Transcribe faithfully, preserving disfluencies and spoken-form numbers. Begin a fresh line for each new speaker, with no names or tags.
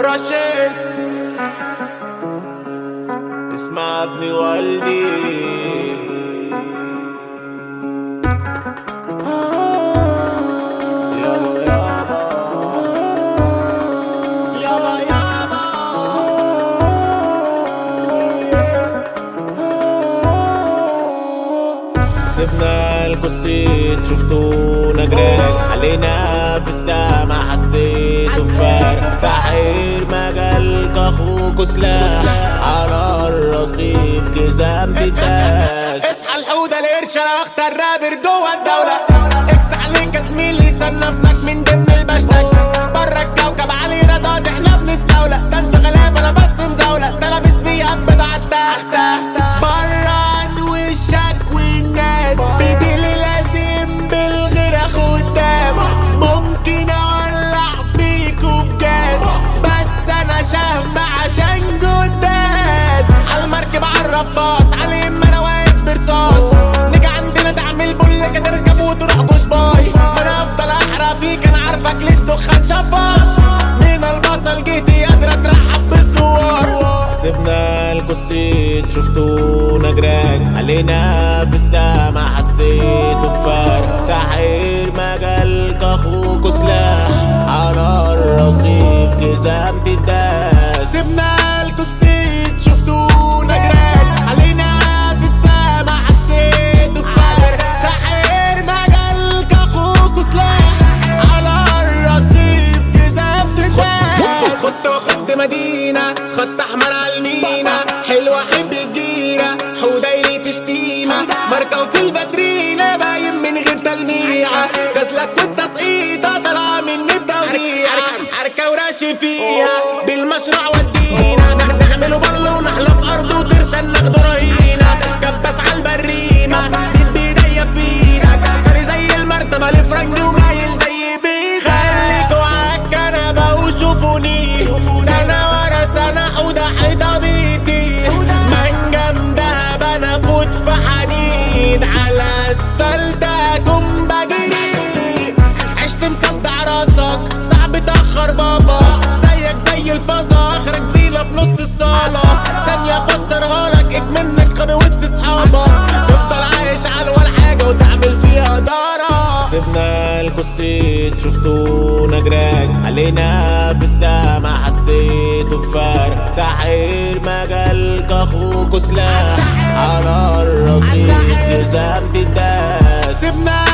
رشيد اسمع ابني والدي يابا يابا يابا يابا سيبنا الكوسيت شفتونا جراج علينا في السما حسيتوا بفرق ساحر مجالك اخوك سلاح على الرصيف جزام تتاس اصحى الحوده القرش انا اختار رابر جوه الدوله اكس عليك يا زميلي صنفناك من ضمن البشتك بره الكوكب علي رضاد احنا بنستولى ده انت غلاب انا بس مزاوله ده لابس فيها بيض على التخت بره عن وشك والناس بدي اللي لازم بالغير اخد دام ممكن اولع فيكوا بجاز بس انا شهم عشان جداد عالمركب عالرفاص عليهم انا واقف برصاص نيجي عندنا تعمل بول كده تركب وتروح جود باي ما انا افضل احرق فيك انا عارفك ليه الدخان شفاف من البصل جيتي قادرة ترحب بالزوار سيبنا الكوسيت شفتونا جراج علينا في السما حسيتوا بفرق ساحر مجالك اخوك سلاح على الرصيف جزام تتداس سيبنا الكوسيت شفتونا جراج علينا في السما حسيتوا بفرق ساحر مجالك اخوك سلاح على الرصيف جزام تتداس خد خد مدينة خط احمر على المينا حلوة حب الجيرة حودايري تشتيمة ماركة وفي الفاترينا باين من غير تلميعة غزلك والتسقيطة طالعة مني بتوقيعة حركة وراشي فيها بالمشروع ودينا نعمله بل ونحلف أرض وترسل ناخده رهينة كباس عالبريمة بيد بيديا فينا طري زي المرتبة لفرنج ومايل زي بيخ خليكوا عالكنبة وشوفوني سنة ورا سنة حودة حيطة بيتي منجم دهب أنا فوت في حديد على أسفلتكم بجري عشت مصدع راسك صعب تأخر بابا زيك زي الفازة آخرك زيلة في نص الصالة ثانية أفسرها لك إيد منك غبي وسط صحابك تفضل عايش على ولا حاجة وتعمل فيها دارة سيبنا الكوسيت شفتونا جراج علينا في السما حسيتوا بفرق ساحر مجالك اخوك سلاح على الرصيف جزام تتداس سيبنا